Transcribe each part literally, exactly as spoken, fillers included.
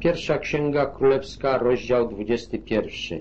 Pierwsza Księga Królewska, rozdział dwudziesty pierwszy.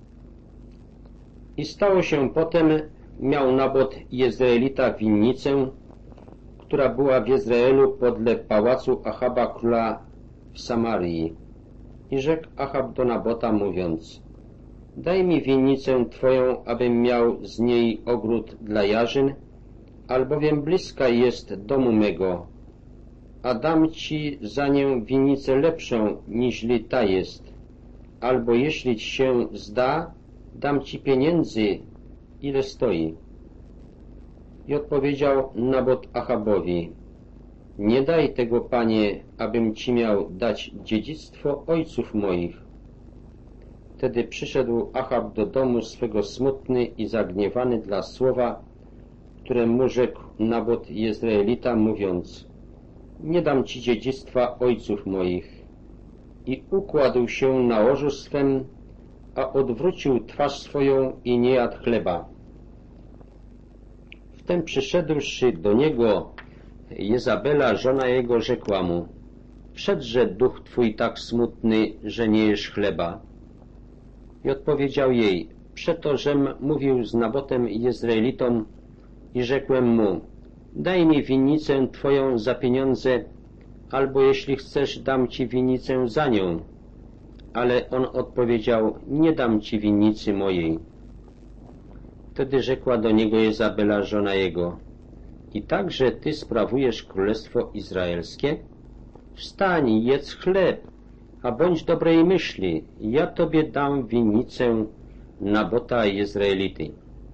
I stało się potem, miał Nabot Jezreelita winnicę, która była w Jezreelu podle pałacu Achaba króla w Samarii. I rzekł Achab do Nabota, mówiąc: daj mi winnicę Twoją, abym miał z niej ogród dla jarzyn, albowiem bliska jest domu mego, a dam Ci za nią winnicę lepszą, niźli ta jest, albo jeśli Ci się zda, dam Ci pieniędzy, ile stoi. I odpowiedział Nabot Achabowi: nie daj tego, Panie, abym Ci miał dać dziedzictwo ojców moich. Wtedy przyszedł Achab do domu swego smutny i zagniewany dla słowa, które mu rzekł Nabot Jezreelita, mówiąc: nie dam Ci dziedzictwa ojców moich. I układł się na łożu swem, a odwrócił twarz swoją i nie jadł chleba. Wtem przyszedłszy do niego Jezabela, żona jego, rzekła mu: wszedłże duch Twój tak smutny, że nie jesz chleba? I odpowiedział jej: przeto, żem mówił z Nabotem Jezreelitom i rzekłem mu: daj mi winnicę Twoją za pieniądze, albo jeśli chcesz, dam Ci winnicę za nią. Ale on odpowiedział: nie dam Ci winnicy mojej. Wtedy rzekła do niego Jezabela, żona jego: i także Ty sprawujesz królestwo izraelskie? Wstań, jedz chleb, a bądź dobrej myśli, ja Tobie dam winnicę Nabota Jezreelity.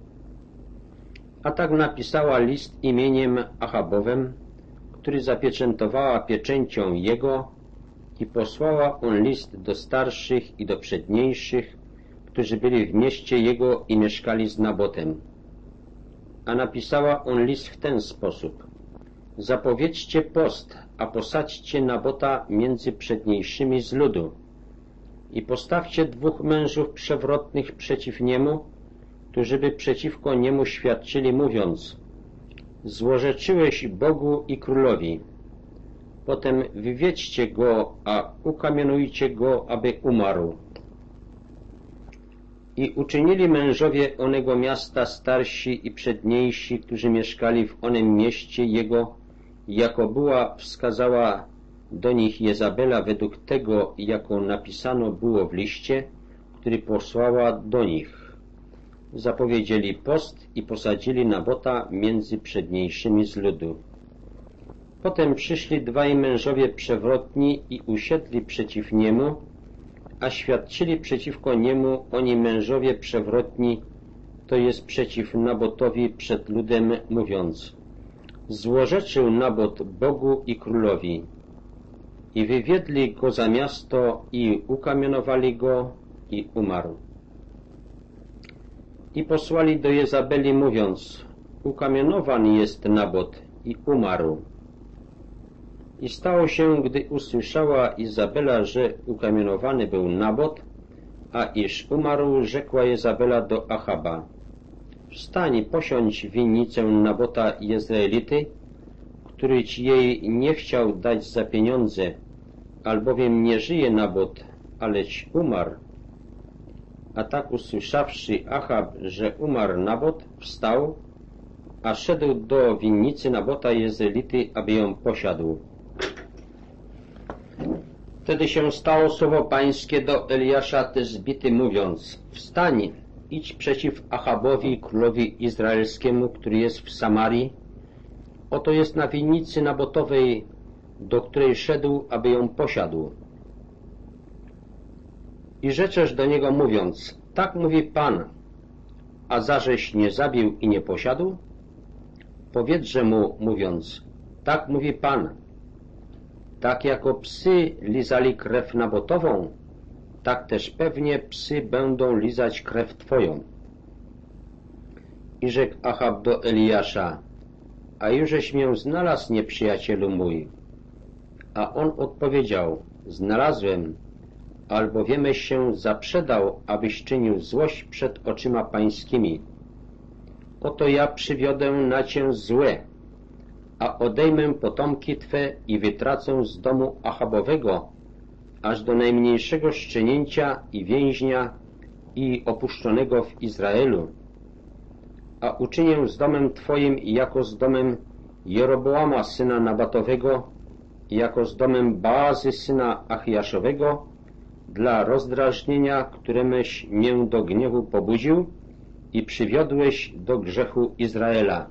A tak napisała list imieniem Achabowem, który zapieczętowała pieczęcią jego, i posłała on list do starszych i do przedniejszych, którzy byli w mieście jego i mieszkali z Nabotem. A napisała on list w ten sposób: zapowiedźcie post, a posadźcie Nabota między przedniejszymi z ludu i postawcie dwóch mężów przewrotnych przeciw niemu, którzy by przeciwko niemu świadczyli, mówiąc: złorzeczyłeś Bogu i królowi. Potem wywiedźcie go, a ukamienujcie go, aby umarł. I uczynili mężowie onego miasta, starsi i przedniejsi, którzy mieszkali w onym mieście jego, jako była wskazała do nich Jezabela, według tego, jako napisano było w liście, który posłała do nich. Zapowiedzieli post i posadzili Nabota między przedniejszymi z ludu. Potem przyszli dwaj mężowie przewrotni i usiedli przeciw niemu, a świadczyli przeciwko niemu oni mężowie przewrotni, to jest przeciw Nabotowi przed ludem, mówiąc: złorzeczył Nabot Bogu i królowi. I wywiedli go za miasto i ukamienowali go i umarł. I posłali do Jezabeli, mówiąc: ukamienowany jest Nabot i umarł. I stało się, gdy usłyszała Izabela, że ukamienowany był Nabot, a iż umarł, rzekła Jezabela do Achaba: wstań, posiądź winnicę Nabota Jezreelity, który ci jej nie chciał dać za pieniądze, albowiem nie żyje Nabot, aleć umarł. A tak usłyszawszy Achab, że umarł Nabot, wstał, a szedł do winnicy Nabota Jezreelity, aby ją posiadł. Wtedy się stało słowo pańskie do Eliasza Tezbity, mówiąc: wstań, idź przeciw Achabowi, królowi izraelskiemu, który jest w Samarii. Oto jest na winnicy Nabotowej, do której szedł, aby ją posiadł. I rzeczesz do niego, mówiąc: tak mówi Pan, a zażeś nie zabił i nie posiadł? Powiedźże mu, mówiąc: tak mówi Pan, tak jako psy lizali krew Nabotową, tak też pewnie psy będą lizać krew Twoją. I rzekł Achab do Eliasza: a jużeś mię znalazł, nieprzyjacielu mój? A on odpowiedział: znalazłem, albowiemeś się zaprzedał, abyś czynił złość przed oczyma pańskimi. Oto ja przywiodę na cię złe, a odejmę potomki Twe i wytracę z domu Achabowego, aż do najmniejszego szczenięcia i więźnia i opuszczonego w Izraelu, a uczynię z domem Twoim jako z domem Jeroboama syna Nabatowego i jako z domem Baazy syna Achiaszowego dla rozdrażnienia, któremeś mię do gniewu pobudził i przywiodłeś do grzechu Izraela.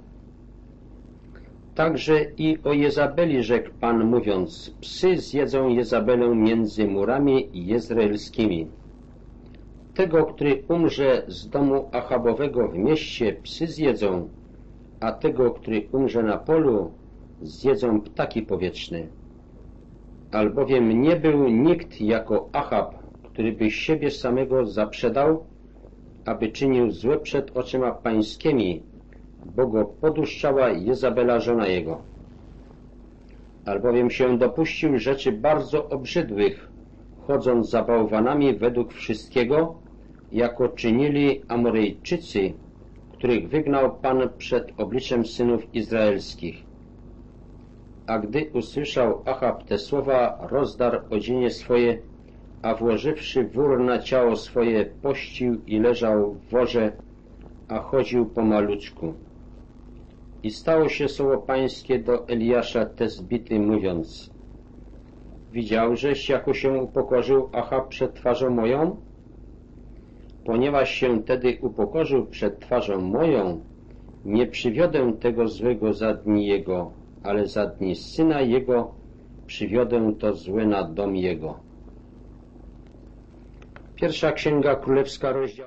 Także i o Jezabeli rzekł Pan, mówiąc: psy zjedzą Jezabelę między murami jezreelskimi. Tego, który umrze z domu Achabowego w mieście, psy zjedzą, a tego, który umrze na polu, zjedzą ptaki powietrzne. Albowiem nie był nikt jako Achab, który by siebie samego zaprzedał, aby czynił złe przed oczyma pańskimi, bo go poduszczała Jezabela, żona jego. Albowiem się dopuścił rzeczy bardzo obrzydłych, chodząc za bałwanami według wszystkiego, jako czynili Amorejczycy, których wygnał Pan przed obliczem synów izraelskich. A gdy usłyszał Achab te słowa, rozdarł odzienie swoje, a włożywszy wór na ciało swoje, pościł i leżał w worze, a chodził pomaluczku. I stało się słowo pańskie do Eliasza Tezbity, mówiąc: widziałżeś, jako się upokorzył Achab przed twarzą moją? Ponieważ się tedy upokorzył przed twarzą moją, nie przywiodę tego złego za dni jego, ale za dni syna jego przywiodę to złe na dom jego. Pierwsza Księga Królewska, rozdział